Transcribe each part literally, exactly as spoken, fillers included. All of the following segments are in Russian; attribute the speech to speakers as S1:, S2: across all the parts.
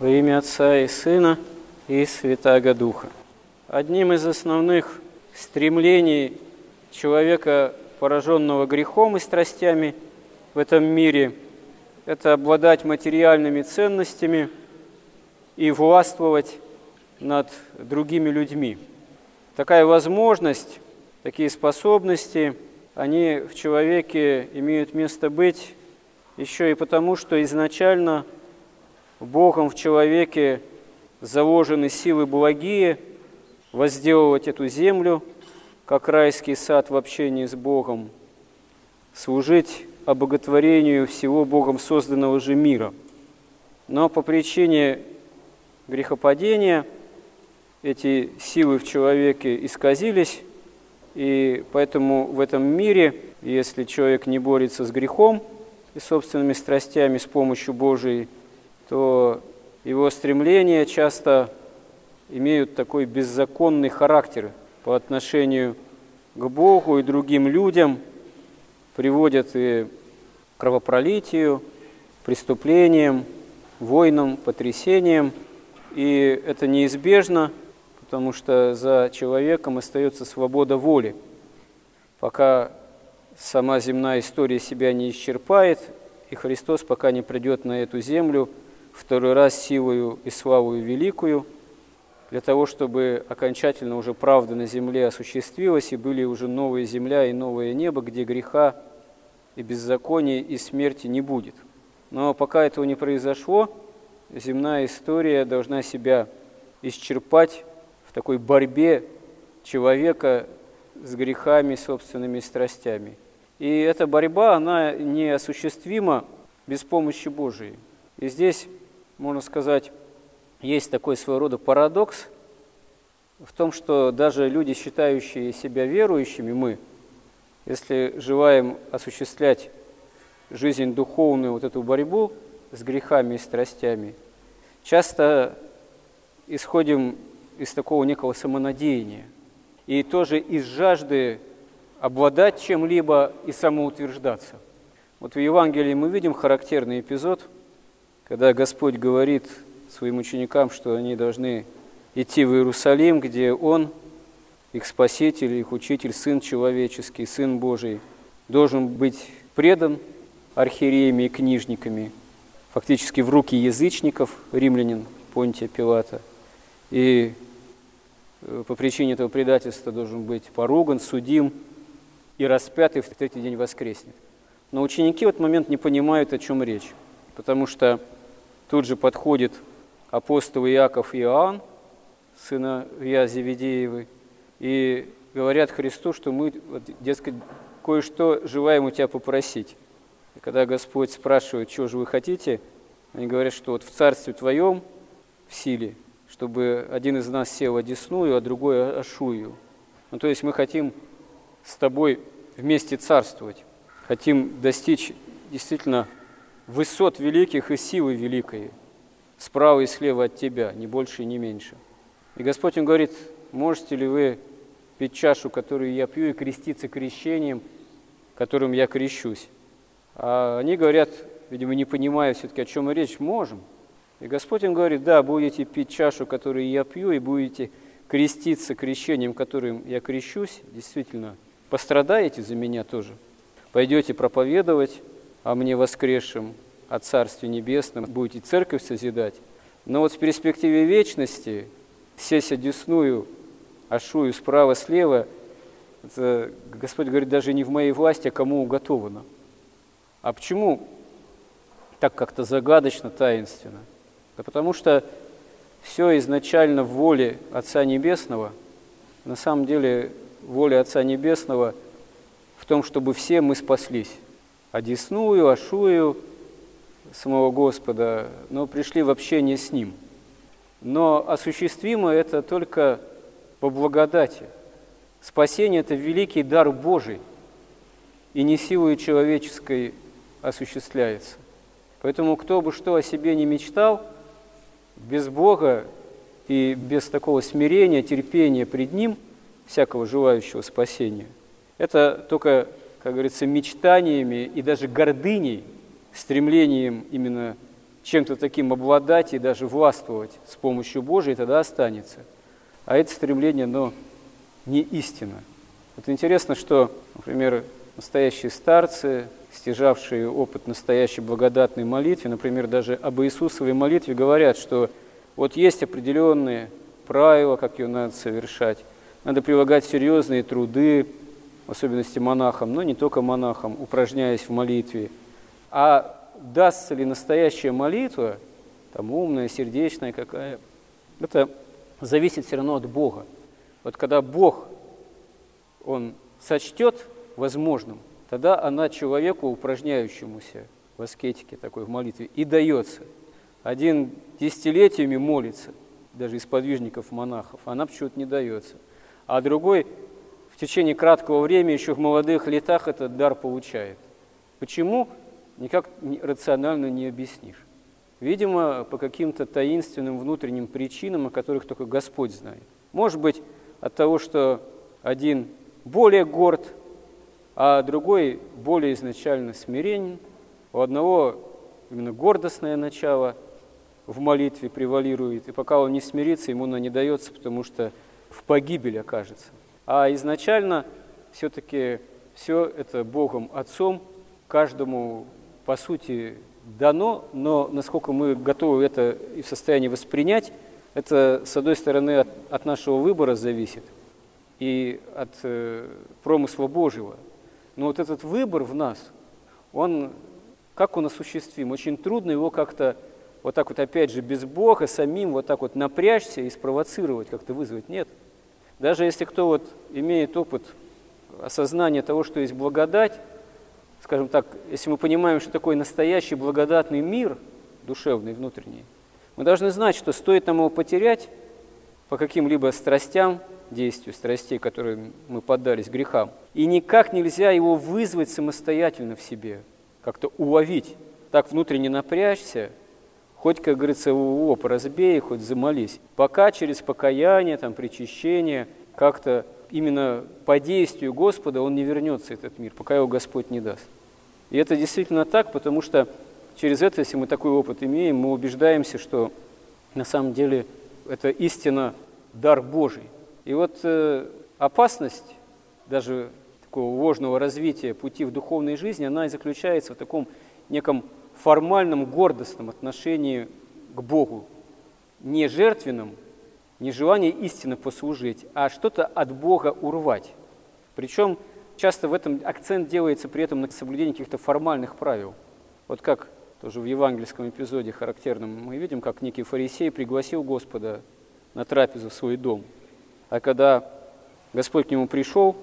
S1: Во имя Отца и Сына и Святаго Духа. Одним из основных стремлений человека, пораженного грехом и страстями в этом мире, это обладать материальными ценностями и властвовать над другими людьми. Такая возможность, такие способности, они в человеке имеют место быть еще и потому, что изначально Богом в человеке заложены силы благие возделывать эту землю, как райский сад в общении с Богом, служить обоготворению всего Богом созданного же мира. Но по причине грехопадения эти силы в человеке исказились, и поэтому в этом мире, если человек не борется с грехом и собственными страстями с помощью Божией, то его стремления часто имеют такой беззаконный характер по отношению к Богу и другим людям, приводят и к кровопролитию, преступлениям, войнам, потрясениям. И это неизбежно, потому что за человеком остается свобода воли. Пока сама земная история себя не исчерпает, и Христос пока не придет на эту землю второй раз силою и славою великую, для того, чтобы окончательно уже правда на земле осуществилась, и были уже новая земля и новое небо, где греха и беззакония и смерти не будет. Но пока этого не произошло, земная история должна себя исчерпать в такой борьбе человека с грехами, собственными страстями. И эта борьба, она неосуществима без помощи Божией. И здесь, можно сказать, есть такой своего рода парадокс в том, что даже люди, считающие себя верующими, мы, если желаем осуществлять жизнь духовную, вот эту борьбу с грехами и страстями, часто исходим из такого некого самонадеяния и тоже из жажды обладать чем-либо и самоутверждаться. Вот в Евангелии мы видим характерный эпизод, когда Господь говорит своим ученикам, что они должны идти в Иерусалим, где Он, их Спаситель, их Учитель, Сын Человеческий, Сын Божий, должен быть предан архиереями и книжниками, фактически в руки язычников, римлянин Понтия Пилата, и по причине этого предательства должен быть поруган, судим и распят, и в третий день воскреснет. Но ученики в этот момент не понимают, о чем речь, потому что тут же подходит апостолы Иаков и Иоанн, сыновья Зеведеевы, и говорят Христу, что мы, дескать, кое-что желаем у тебя попросить. И когда Господь спрашивает, чего же вы хотите, они говорят, что вот в Царстве Твоем, в силе, чтобы один из нас сел одесную, а другой ошую. Ну, то есть мы хотим с Тобой вместе царствовать, хотим достичь действительно высот великих и силы великой, справа и слева от Тебя, ни больше и ни меньше. И Господь им говорит, можете ли вы пить чашу, которую я пью, и креститься крещением, которым я крещусь? А они говорят, видимо, не понимая все-таки, о чем речь, можем. И Господь им говорит, да, будете пить чашу, которую я пью, и будете креститься крещением, которым я крещусь, действительно, пострадаете за меня тоже. Пойдете проповедовать о мне воскресшем, о Царстве Небесном, будете церковь созидать. Но вот в перспективе вечности сесть одесную, ошую справа-слева, Господь говорит, даже не в моей власти, а кому уготовано. А почему так как-то загадочно, таинственно? Да потому что все изначально в воле Отца Небесного, на самом деле воля Отца Небесного в том, чтобы все мы спаслись. Одесную, ошую самого Господа, но пришли в общение с Ним. Но осуществимо это только по благодати. Спасение – это великий дар Божий, и не силой человеческой осуществляется. Поэтому кто бы что о себе не мечтал, без Бога и без такого смирения, терпения пред Ним, всякого желающего спасения, это только, как говорится, мечтаниями и даже гордыней, стремлением именно чем-то таким обладать и даже властвовать с помощью Божией, тогда останется. А это стремление, оно не истина. Вот интересно, что, например, настоящие старцы, стяжавшие опыт настоящей благодатной молитвы, например, даже об Иисусовой молитве говорят, что вот есть определенные правила, как ее надо совершать, надо прилагать серьезные труды, в особенности монахам, но не только монахам, упражняясь в молитве. А дастся ли настоящая молитва, там умная, сердечная какая, это зависит все равно от Бога. Вот когда Бог, Он сочтет возможным, тогда она человеку, упражняющемуся в аскетике такой, в молитве, и дается. Один десятилетиями молится, даже из подвижников монахов, она почему-то не дается. А другой в течение краткого времени, еще в молодых летах, этот дар получает. Почему? Никак рационально не объяснишь. Видимо, по каким-то таинственным внутренним причинам, о которых только Господь знает. Может быть, от того, что один более горд, а другой более изначально смиренен. У одного именно гордостное начало в молитве превалирует, и пока он не смирится, ему оно не дается, потому что в погибель окажется. А изначально все-таки все это Богом Отцом каждому, по сути, дано, но насколько мы готовы это и в состоянии воспринять, это, с одной стороны, от, от нашего выбора зависит и от э, промысла Божьего. Но вот этот выбор в нас, он, как он осуществим? Очень трудно его как-то вот так вот, опять же, без Бога, самим вот так вот напрячься и спровоцировать, как-то вызвать. Нет. Даже если кто вот имеет опыт осознания того, что есть благодать, скажем так, если мы понимаем, что такое настоящий благодатный мир, душевный, внутренний, мы должны знать, что стоит нам его потерять по каким-либо страстям, действию страстей, которые мы поддались грехам, и никак нельзя его вызвать самостоятельно в себе, как-то уловить, так внутренне напрячься, хоть, как говорится, о, поразбей, хоть замолись, пока через покаяние, там, причащение, как-то именно по действию Господа он не вернется, этот мир, пока его Господь не даст. И это действительно так, потому что через это, если мы такой опыт имеем, мы убеждаемся, что на самом деле это истина, дар Божий. И вот э, опасность даже такого ложного развития пути в духовной жизни, она и заключается в таком неком формальном, гордостном отношении к Богу. Не жертвенном, не желание истинно послужить, а что-то от Бога урвать. Причем часто в этом акцент делается при этом на соблюдении каких-то формальных правил. Вот как тоже в евангельском эпизоде характерном мы видим, как некий фарисей пригласил Господа на трапезу в свой дом. А когда Господь к нему пришел,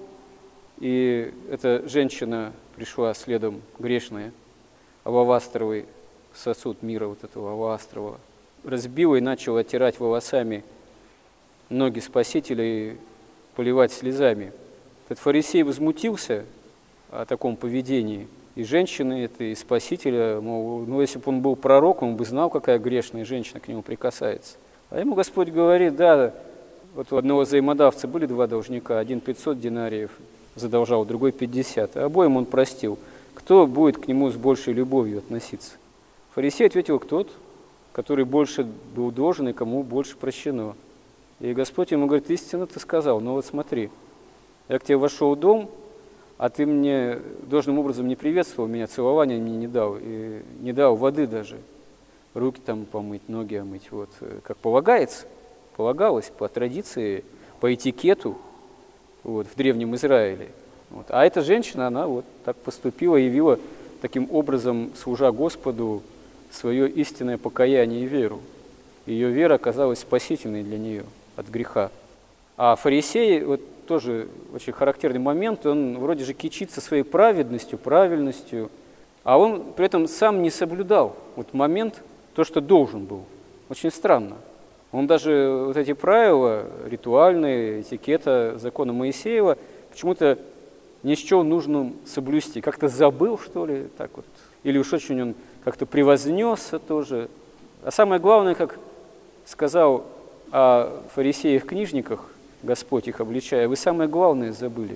S1: и эта женщина пришла следом грешная, алавастровый сосуд мира вот этого алавастрового, разбила и начала оттирать волосами ноги Спасителя и поливать слезами. Этот фарисей возмутился о таком поведении и женщины этой, и Спасителя, мол, ну если бы он был пророк, он бы знал, какая грешная женщина к нему прикасается. А ему Господь говорит, да, вот у одного взаимодавца были два должника, один пятьсот динариев задолжал, другой пятьдесят, а обоим он простил. Кто будет к нему с большей любовью относиться? Фарисей ответил, тот, который больше был должен и кому больше прощено. И Господь ему говорит, истинно ты сказал, но вот смотри, я к тебе вошел в дом, а ты мне должным образом не приветствовал меня, целования мне не дал, и не дал воды даже, руки там помыть, ноги омыть, вот, как полагается, полагалось по традиции, по этикету вот, в Древнем Израиле. Вот. А эта женщина, она вот так поступила, явила таким образом, служа Господу, свое истинное покаяние и веру. Ее вера оказалась спасительной для нее от греха. А фарисей, вот тоже очень характерный момент, он вроде же кичится своей праведностью, правильностью, а он при этом сам не соблюдал вот момент, то, что должен был. Очень странно. Он даже вот эти правила ритуальные, этикета закона Моисеева почему-то не счел нужным соблюсти. Как-то забыл, что ли, так вот. Или уж очень он как-то превознесся тоже. А самое главное, как сказал о фарисеях-книжниках, Господь их обличая, вы самое главное забыли.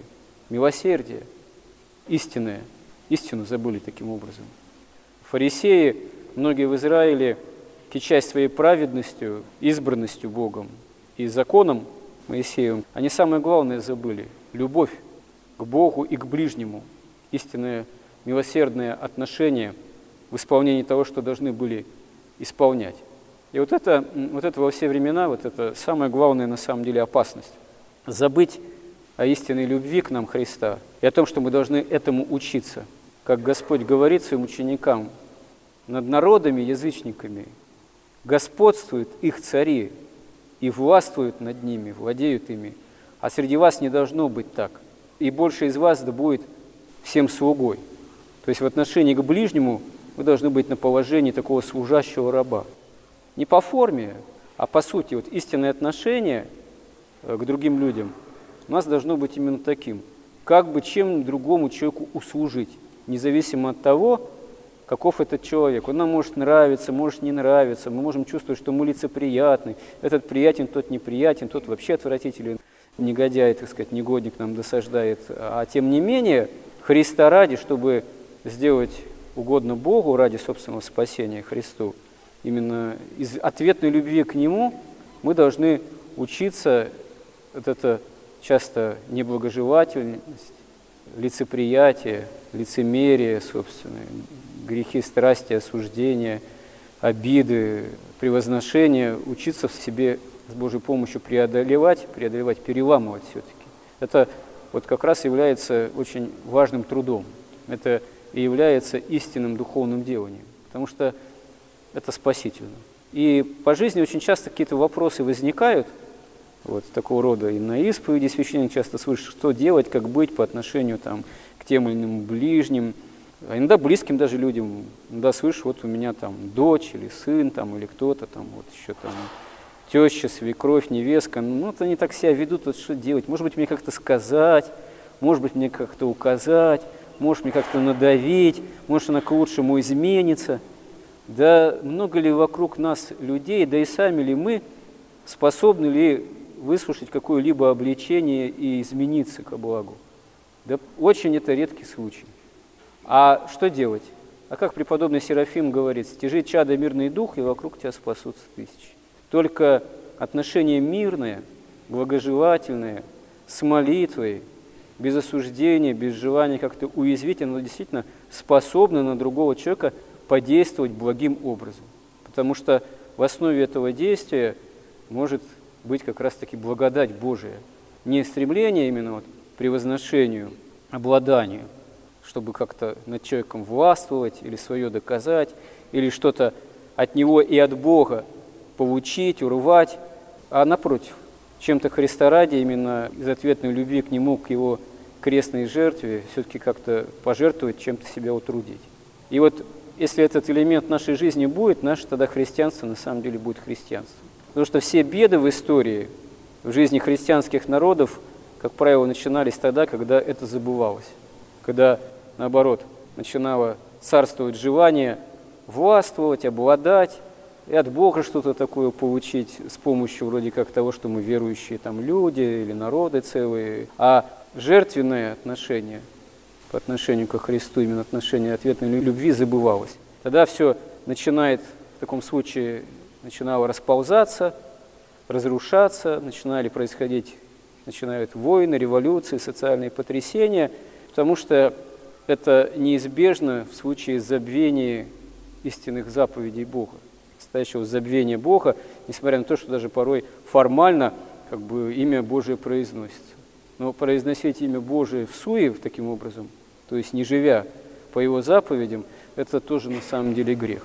S1: Милосердие, истинное. Истину забыли таким образом. Фарисеи многие в Израиле, кичась своей праведностью, избранностью Богом и законом Моисеевым, они самое главное забыли – любовь к Богу и к ближнему, истинное милосердное отношение в исполнении того, что должны были исполнять. И вот это, вот это во все времена, вот это самая главная на самом деле опасность. Забыть о истинной любви к нам Христа и о том, что мы должны этому учиться. Как Господь говорит своим ученикам, над народами, язычниками господствуют их цари и властвуют над ними, владеют ими. А среди вас не должно быть так. И больше из вас да будет всем слугой. То есть в отношении к ближнему вы должны быть на положении такого служащего раба. Не по форме, а по сути. Вот истинное отношение к другим людям у нас должно быть именно таким. Как бы чем другому человеку услужить, независимо от того, каков этот человек. Он нам может нравиться, может не нравиться. Мы можем чувствовать, что мы лицеприятны. Этот приятен, тот неприятен, тот вообще отвратителен, негодяй, так сказать, негодник нам досаждает. А тем не менее, Христа ради, чтобы сделать угодно Богу ради собственного спасения Христу, именно из ответной любви к Нему мы должны учиться, вот это часто неблагожелательность, лицеприятие, лицемерие, собственное, грехи, страсти, осуждения, обиды, превозношения, учиться в себе с Божьей помощью преодолевать, преодолевать, переламывать все-таки. Это вот как раз является очень важным трудом. Это и является истинным духовным деланием, потому что это спасительно. И по жизни очень часто какие-то вопросы возникают, вот такого рода, и на исповеди священник часто слышит, что делать, как быть по отношению там, к тем или иным ближним, а иногда близким даже людям. Иногда слышишь, вот у меня там дочь или сын, там, или кто-то там, вот еще там, теща, свекровь, невестка, ну вот они так себя ведут, вот что делать? Может быть, мне как-то сказать, может быть, мне как-то указать, может, мне как-то надавить, может, она к лучшему изменится. Да много ли вокруг нас людей, да и сами ли мы способны ли выслушать какое-либо обличение и измениться ко благу? Да очень это редкий случай. А что делать? А как преподобный Серафим говорит, стяжи чадо мирный дух, и вокруг тебя спасутся тысячи. Только отношение мирное, благожелательное, с молитвой, без осуждения, без желания как-то уязвить, оно действительно способно на другого человека подействовать благим образом. Потому что в основе этого действия может быть как раз-таки благодать Божия. Не стремление именно вот к превозношению, обладанию, чтобы как-то над человеком властвовать или свое доказать, или что-то от него и от Бога получить, урвать, а напротив, чем-то Христа ради, именно из ответной любви к Нему, к Его крестной жертве, все-таки как-то пожертвовать, чем-то себя утрудить. И вот если этот элемент нашей жизни будет, наше тогда христианство на самом деле будет христианством. Потому что все беды в истории, в жизни христианских народов, как правило, начинались тогда, когда это забывалось. Когда, наоборот, начинало царствовать желание властвовать, обладать, и от Бога что-то такое получить с помощью вроде как того, что мы верующие там люди или народы целые. А жертвенное отношение по отношению ко Христу, именно отношение ответной любви забывалось. Тогда все начинает в таком случае начинало расползаться, разрушаться, начинали происходить, начинают войны, революции, социальные потрясения, потому что это неизбежно в случае забвения истинных заповедей Бога, настоящего забвения Бога, несмотря на то, что даже порой формально как бы имя Божие произносится. Но произносить имя Божие всуе таким образом, то есть не живя по Его заповедям, это тоже на самом деле грех.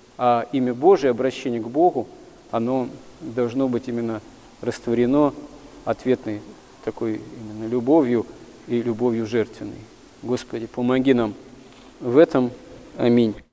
S1: А имя Божие, обращение к Богу, оно должно быть именно растворено ответной такой именно любовью и любовью жертвенной. Господи, помоги нам в этом. Аминь.